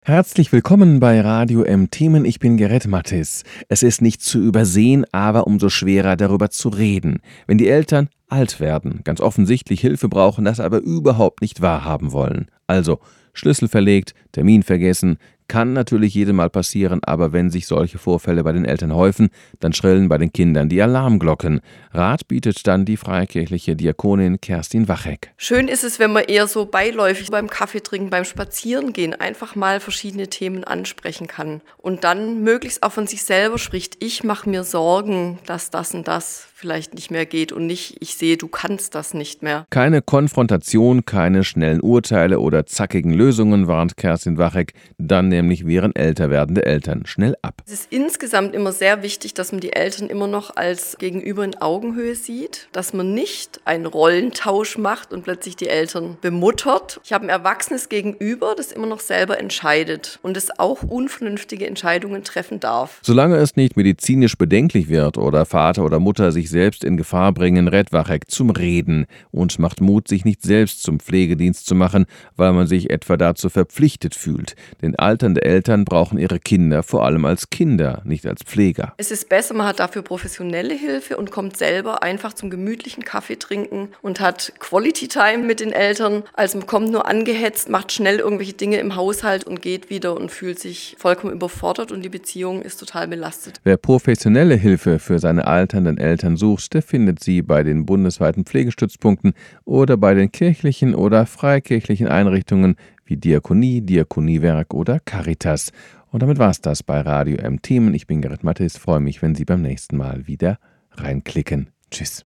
Herzlich willkommen bei Radio M Themen. Ich bin Gerrit Mattis. Es ist nicht zu übersehen, aber umso schwerer darüber zu reden. Wenn die Eltern alt werden, ganz offensichtlich Hilfe brauchen, das aber überhaupt nicht wahrhaben wollen. Also Schlüssel verlegt, Termin vergessen, kann natürlich jedem Mal passieren, aber wenn sich solche Vorfälle bei den Eltern häufen, dann schrillen bei den Kindern die Alarmglocken. Rat bietet dann die freikirchliche Diakonin Kerstin Wachek. Schön ist es, wenn man eher so beiläufig beim Kaffee trinken, beim Spazierengehen einfach mal verschiedene Themen ansprechen kann und dann möglichst auch von sich selber spricht. Ich mache mir Sorgen, dass das und das vielleicht nicht mehr geht und nicht, ich sehe, du kannst das nicht mehr. Keine Konfrontation, keine schnellen Urteile oder zackigen Lösungen, warnt Kerstin Wachek. Dann nämlich wehren älter werdende Eltern schnell ab. Es ist insgesamt immer sehr wichtig, dass man die Eltern immer noch als Gegenüber in Augenhöhe sieht, dass man nicht einen Rollentausch macht und plötzlich die Eltern bemuttert. Ich habe ein erwachsenes Gegenüber, das immer noch selber entscheidet und es auch unvernünftige Entscheidungen treffen darf. Solange es nicht medizinisch bedenklich wird oder Vater oder Mutter sich selbst in Gefahr bringen, rät Wachek zum Reden und macht Mut, sich nicht selbst zum Pflegedienst zu machen, weil man sich etwa dazu verpflichtet fühlt. Denn alternde Eltern brauchen ihre Kinder vor allem als Kinder, nicht als Pfleger. Es ist besser, man hat dafür professionelle Hilfe und kommt selber einfach zum gemütlichen Kaffee trinken und hat Quality Time mit den Eltern, als man kommt nur angehetzt, macht schnell irgendwelche Dinge im Haushalt und geht wieder und fühlt sich vollkommen überfordert und die Beziehung ist total belastet. Wer professionelle Hilfe für seine alternden Eltern sucht, der findet sie bei den bundesweiten Pflegestützpunkten oder bei den kirchlichen oder freikirchlichen Einrichtungen wie Diakonie, Diakoniewerk oder Caritas. Und damit war's das bei Radio M Themen. Ich bin Gerrit Mattis, freue mich, wenn Sie beim nächsten Mal wieder reinklicken. Tschüss.